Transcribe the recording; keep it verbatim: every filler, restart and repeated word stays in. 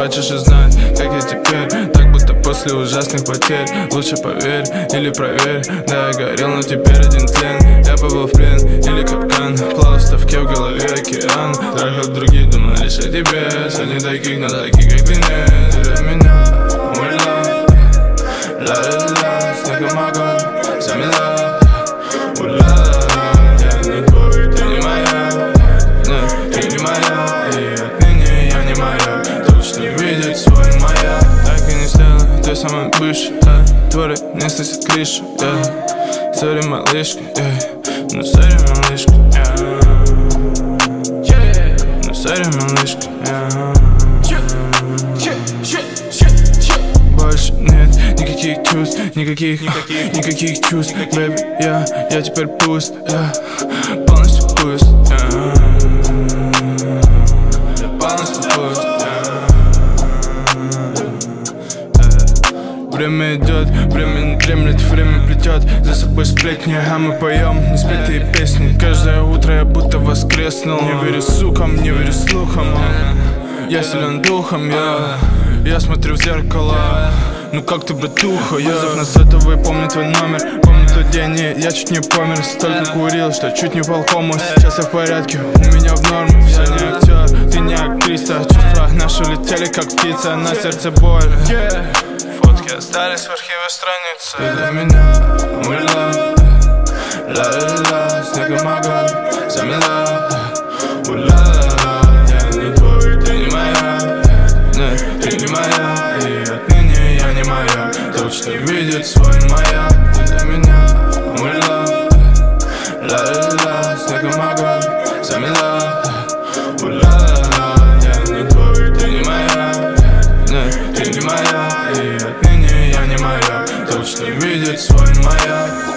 хочешь узнать, как я теперь? Так будто после ужасных потерь. Лучше поверь или проверь. Да, я горел, но теперь один тлен. Я попал в плен или капкан. Плавал в ставке, в голове океан. Трахал других, думал лишь о тебе. Сотни таких, но таких, как ты нет. Ты для меня умерла. Ла-ла-ла, снегом огонь, замела. Ула-ла-ла, я не твой, ты не моя. Нет, ты не моя. И отныне я не моя. Точно видеть свой маяк. Так и не стала той самой бывшей. Твори не сносит крышу. Сори, малышка, ну сори, малышка. Ну сори, малышка. Больше нет никаких чувств, никаких, никаких, никаких чувств. Бэби, я, я теперь пуст, я полностью пуст, я полностью пуст. Время идет, время не дремлет, время плетет за собой сплетни, а мы поем неспетые песни. Каждое утро я будто воскреснул. Не верю слухам, не верю слухам. Я силен духом, я, я смотрю в зеркало. Ну как ты, братуха, я вызов на сотовый, помню твой номер. Помню тот день, и я чуть не помер. Столько курил, что чуть не пал кому. Сейчас я в порядке, у меня в норме. Все не актер, ты не актриса. Чувства наши летели как птица, на сердце боль. Фотки остались в архиве страницы. Ты для меня умерла. Ла-ла-ла, снегом огонь, замела. Ула-ла-ла, я не твой, ты не моя. Нет, ты не моя. И отныне я не моя. Точно видеть свой маяк. Ты для меня умерла. Ла-ла-ла, снегом огонь, замела. Ула-ла-ла, я не твой, ты не моя. Нет, ты не моя. И отныне я не моя. Точно видеть свой маяк.